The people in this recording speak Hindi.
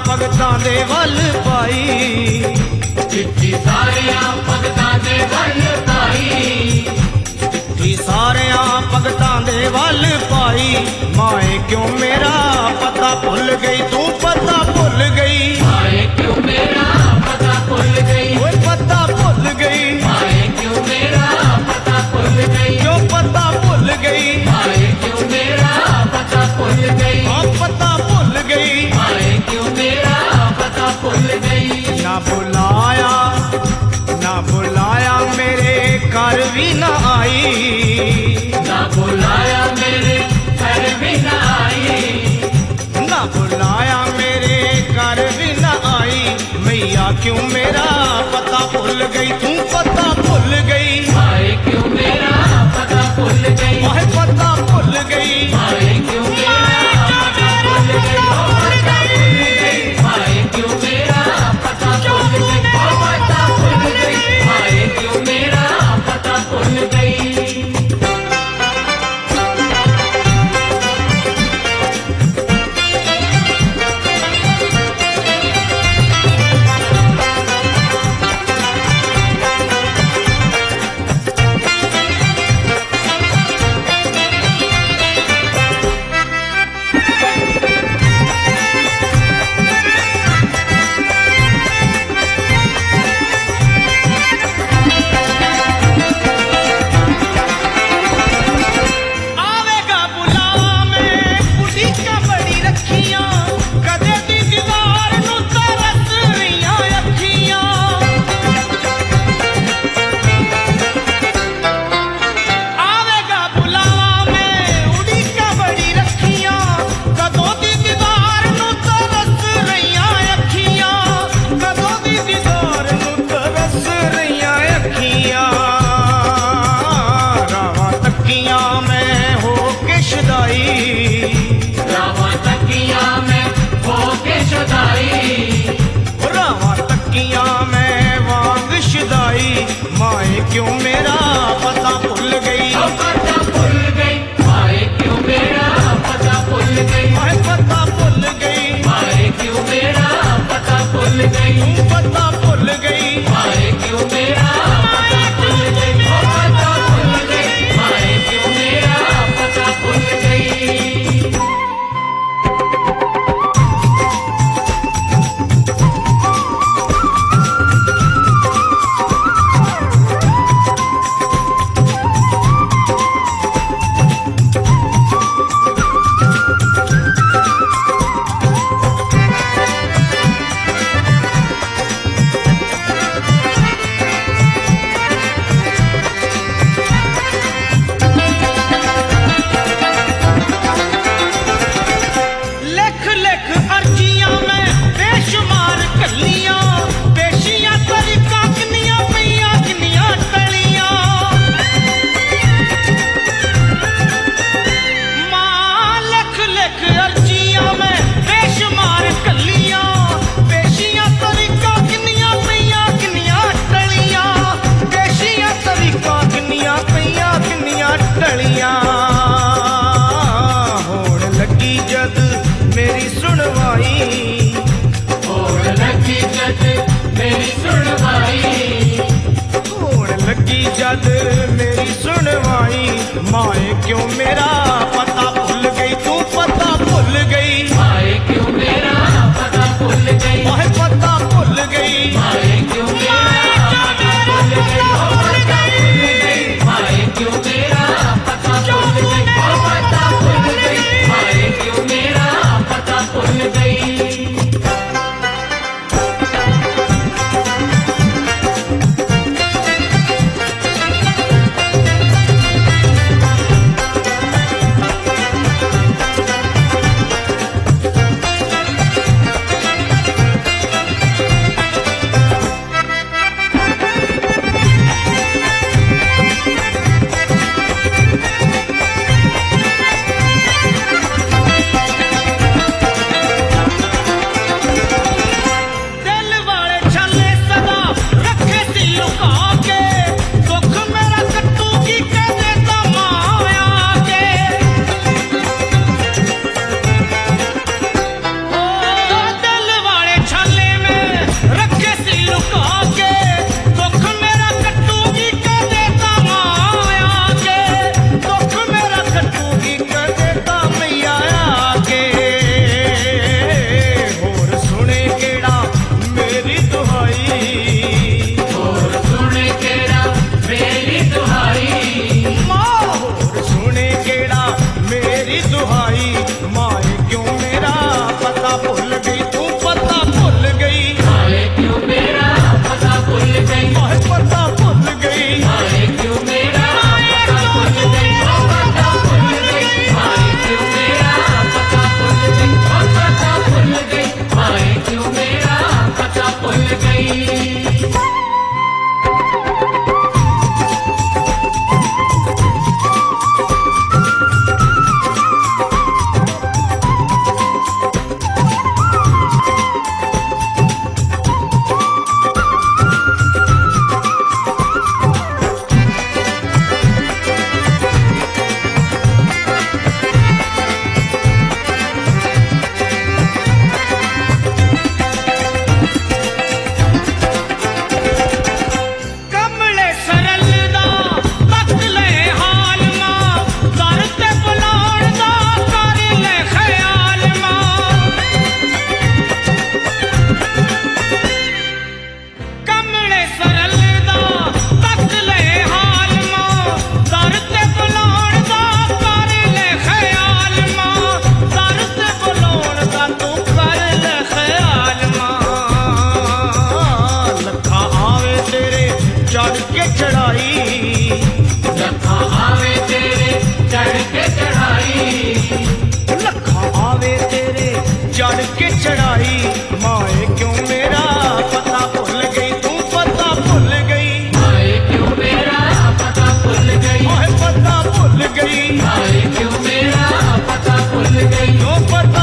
भगतां दे वल पाई, चिट्ठी सारियां भगतां दे वल पाई, चिट्ठी सारियां भगतां दे वल पाई। माए क्यों मेरा पता भुल गई, तू पता भुल गई, माए क्यों मेरा पता भुल गई, ओए पता भुल गई, माए क्यों मेरा पता भुल गई, क्यों पता भुल गई, माए क्यों मेरा पता भुल गई, हाँ पता भुल गई, माए क्यों मेरा पता भुल गई। ना बुलाया ना बुलाया मेरे घर भी ना आई, ना बुलाया मेरे घर भी ना आई, ना बुलाया मेरे घर भी ना आई। मैया क्यों मेरा पता भुल गई, तू पता भुल गई, माए क्यों मेरा पता भुल गई, माए पता भुल गई, माए क्यों मेरा पता भुल गई, पता भुल गई, माए क्यों मेरा पता भुल गई, पता भुल गई, माए क्यों मेरा पता भुल गई। आवेगा बुलावा में कुड़ी का बड़ी रखियां, कदे दी दीवार नू तरस रहियां अखियां। आवेगा बुलावा में उड़ी का बड़ी रखियां, कदों दी दीवार नू तरस रहियां अखियां, कदों दी दीवार नू तरस रहियां अखियां। रावां तकियां मैं हो के शदाई, रावां तकियां में होके शुदाई, रावां तकियां मैं वांग शदाई। माए क्यों मेरा पता भुल गई, पता भुल गई, माए क्यों मेरा पता भुल गई, माए पता भुल गई, माए क्यों मेरा पता भुल गई, तू पता भुल गई, माए क्यों मेरा पता भुल गई, पता भुल गई, माए क्यों मेरा पता भुल गई। लिख लिख अर्जियां मैं बेशुमार कलियां, पेशियां तरीका किनियां पईयां किनियां टलियां। मां लिख लिख अर्जियां मैं बेशुमार कलियां, पेशियां तरीका किनियां पईयां किनियां टलियां, पेशियां तरीका किनियां पईयां किनियां टलियां। होण लगी जद मेरी सुनवाई, होड़ लगी जद मेरी सुनवाई, होण लगी जद मेरी सुनवाई। माए क्यों मेरा पता भुल गई, तू पता भुल गई, माए क्यों मेरा पता भुल गई, माए पता भुल गई, माए क्यों मेरा पता भुल गई, पता भुल गई, माए क्यों मेरा पता भुल गई, पता भुल गई, माए क्यों मेरा पता भुल गई। के चढ़ाई, माए क्यों मेरा पता भूल गई, तू पता भूल गई, माए क्यों मेरा पता भूल गई, माए पता भूल गई, माए क्यों मेरा पता भूल गई, क्यों पता